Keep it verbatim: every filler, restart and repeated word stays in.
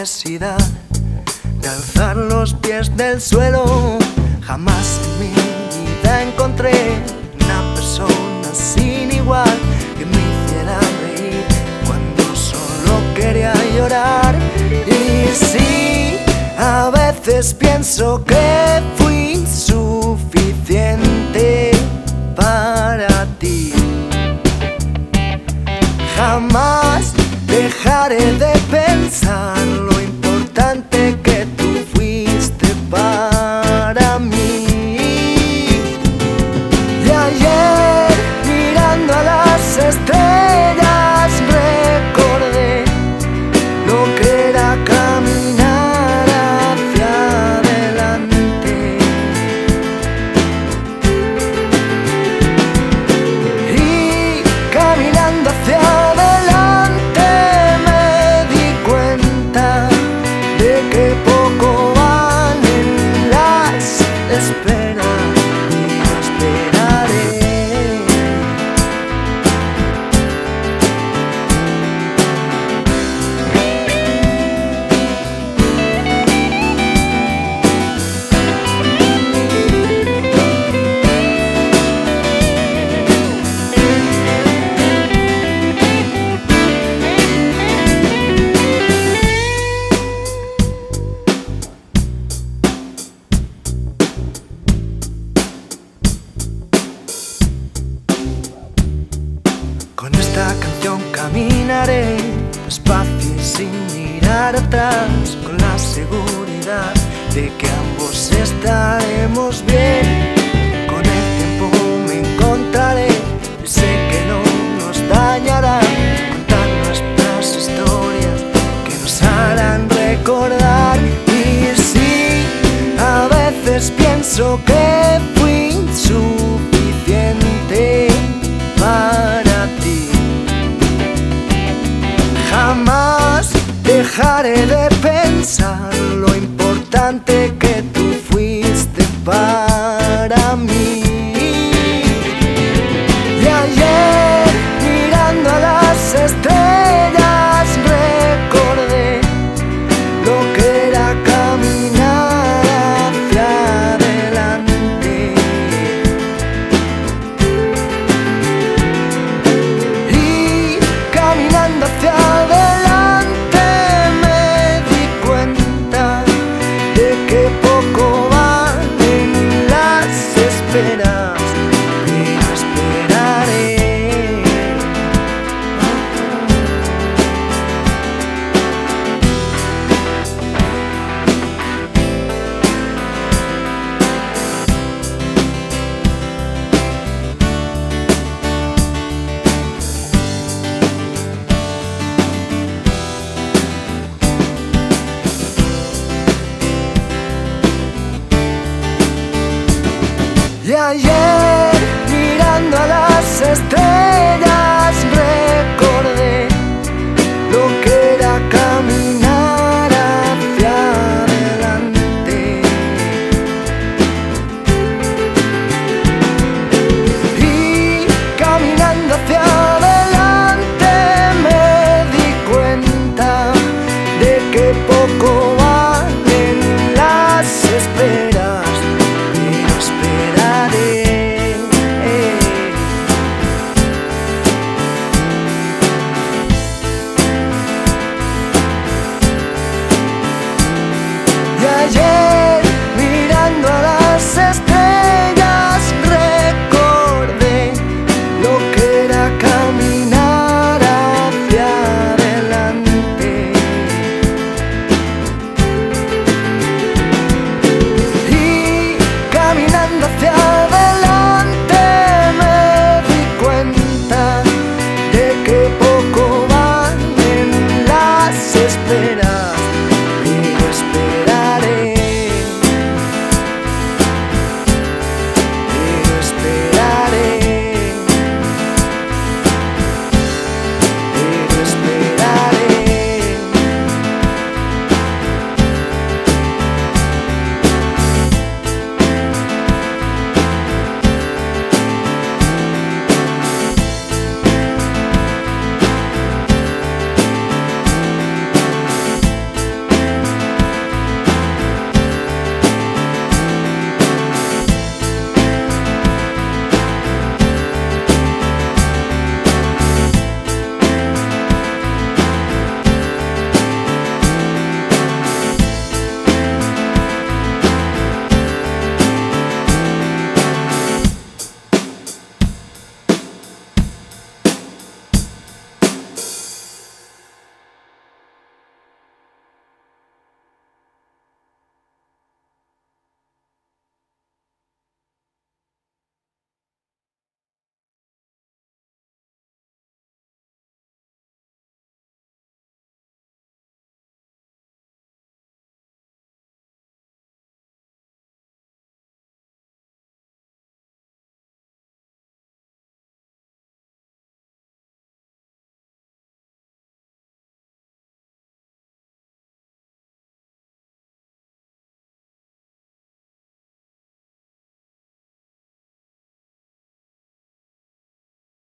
necesidad de alzar los pies del suelo. Jamás en mi vida encontré una persona sin igual que me hiciera reír cuando solo quería llorar. Y sí, a veces pienso que fui insuficiente para ti. Jamás dejaré de pensar lo importante que tú fuiste para mí. Y ayer, mirando a las estrellas, recordé lo que era caminar hacia adelante. Y caminando hacia adelante me di cuenta de que poco valen las esperas, y esperaré. Con esta canción caminaré despacio y sin mirar atrás, con la seguridad de que ambos estaremos bien. Con el tiempo me encontraré y sé que no nos dañará contar nuestras historias que nos harán recordar. Y sí, a veces pienso que fui insuficiente para ti. Jamás dejaré de pensar lo importante que tú fuiste para mí. Y ayer, mirando a las estrellas, recordé lo que era caminar hacia adelante. Y caminando hacia adelante me di cuenta de que poco valen las esperas, pero esperaré. Y ayer, mirando a las estrellas, recordé lo que era caminar hacia adelante. Y caminando hacia adelante me di cuenta de que poco